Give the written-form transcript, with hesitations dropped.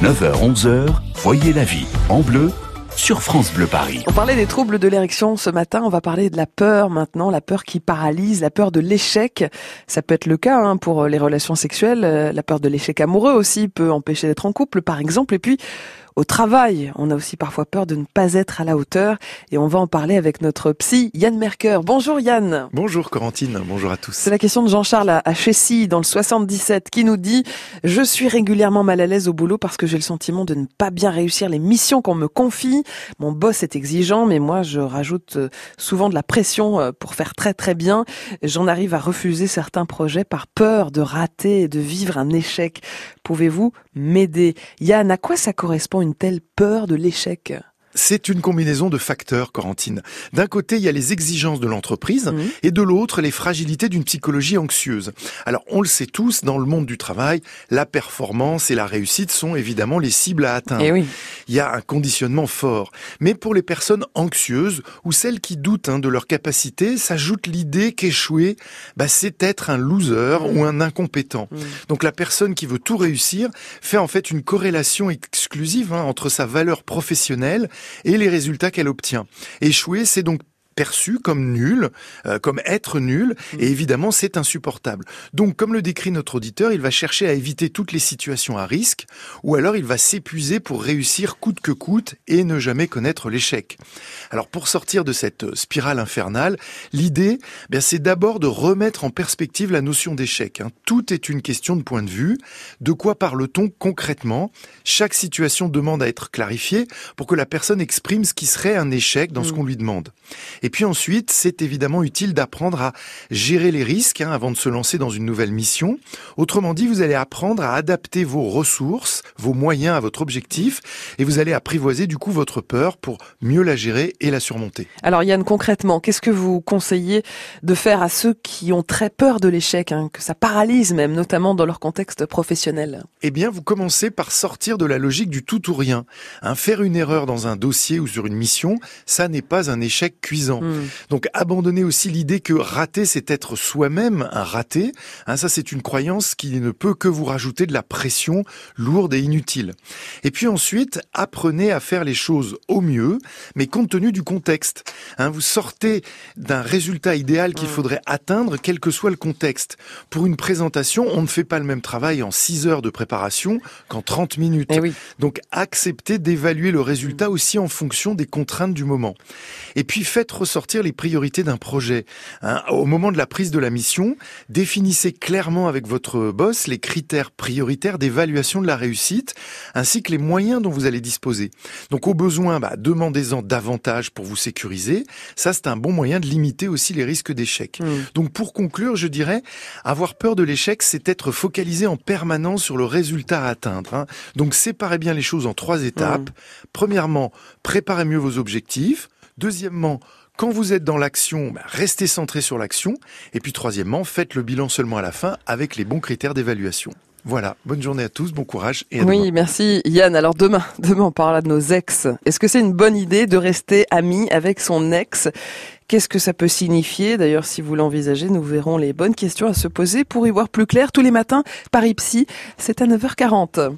9h-11h, voyez la vie en bleu sur France Bleu Paris. On parlait des troubles de l'érection ce matin, on va parler de la peur maintenant, la peur qui paralyse, la peur de l'échec. Ça peut être le cas pour les relations sexuelles, la peur de l'échec amoureux aussi peut empêcher d'être en couple par exemple. Et puis au travail, on a aussi parfois peur de ne pas être à la hauteur et on va en parler avec notre psy Yann Mercœur. Bonjour Yann. Bonjour Corentine, bonjour à tous. C'est la question de Jean-Charles à Chessy dans le 77 qui nous dit « Je suis régulièrement mal à l'aise au boulot parce que j'ai le sentiment de ne pas bien réussir les missions qu'on me confie. Mon boss est exigeant mais moi je rajoute souvent de la pression pour faire très très bien. J'en arrive à refuser certains projets par peur de rater et de vivre un échec. Pouvez-vous m'aider ?» Yann, à quoi ça correspond une telle peur de l'échec ? C'est une combinaison de facteurs, Corentine. D'un côté, il y a les exigences de l'entreprise et de l'autre, les fragilités d'une psychologie anxieuse. Alors, on le sait tous, dans le monde du travail, la performance et la réussite sont évidemment les cibles à atteindre. Eh oui. Il y a un conditionnement fort. Mais pour les personnes anxieuses ou celles qui doutent de leur capacité, s'ajoute l'idée qu'échouer, c'est être un loser ou un incompétent. Donc la personne qui veut tout réussir fait en fait une corrélation exclusive entre sa valeur professionnelle et les résultats qu'elle obtient. Échouer, c'est donc perçu comme nul, comme être nul, et évidemment c'est insupportable. Donc comme le décrit notre auditeur, il va chercher à éviter toutes les situations à risque, ou alors il va s'épuiser pour réussir coûte que coûte et ne jamais connaître l'échec. Alors pour sortir de cette spirale infernale, l'idée, c'est d'abord de remettre en perspective la notion d'échec. Tout est une question de point de vue. De quoi parle-t-on concrètement ? Chaque situation demande à être clarifiée pour que la personne exprime ce qui serait un échec dans ce qu'on lui demande. Et puis ensuite, c'est évidemment utile d'apprendre à gérer les risques avant de se lancer dans une nouvelle mission. Autrement dit, vous allez apprendre à adapter vos ressources, vos moyens à votre objectif et vous allez apprivoiser du coup votre peur pour mieux la gérer et la surmonter. Alors Yann, concrètement, qu'est-ce que vous conseillez de faire à ceux qui ont très peur de l'échec, que ça paralyse même, notamment dans leur contexte professionnel ? Eh bien, vous commencez par sortir de la logique du tout ou rien. Faire une erreur dans un dossier ou sur une mission, ça n'est pas un échec cuisant. Donc abandonnez aussi l'idée que rater, c'est être soi-même un raté. Ça, c'est une croyance qui ne peut que vous rajouter de la pression lourde et inutile. Et puis ensuite, apprenez à faire les choses au mieux, mais compte tenu du contexte. Vous sortez d'un résultat idéal qu'il faudrait atteindre, quel que soit le contexte. Pour une présentation, on ne fait pas le même travail en 6 heures de préparation qu'en 30 minutes. Eh oui. Donc acceptez d'évaluer le résultat aussi en fonction des contraintes du moment. Et puis faites ressortir les priorités d'un projet. Au moment de la prise de la mission, définissez clairement avec votre boss les critères prioritaires d'évaluation de la réussite, ainsi que les moyens dont vous allez disposer. Donc au besoin, demandez-en davantage pour vous sécuriser. Ça, c'est un bon moyen de limiter aussi les risques d'échec. Donc pour conclure, je dirais, avoir peur de l'échec, c'est être focalisé en permanence sur le résultat à atteindre. Donc séparez bien les choses en 3 étapes. Premièrement, préparez mieux vos objectifs. Deuxièmement, quand vous êtes dans l'action, restez centré sur l'action. Et puis troisièmement, faites le bilan seulement à la fin avec les bons critères d'évaluation. Voilà, bonne journée à tous, bon courage et à demain. Oui, merci Yann. Alors demain on parlera de nos ex. Est-ce que c'est une bonne idée de rester ami avec son ex ? Qu'est-ce que ça peut signifier ? D'ailleurs, si vous l'envisagez, nous verrons les bonnes questions à se poser pour y voir plus clair tous les matins. Paris Psy, c'est à 9h40.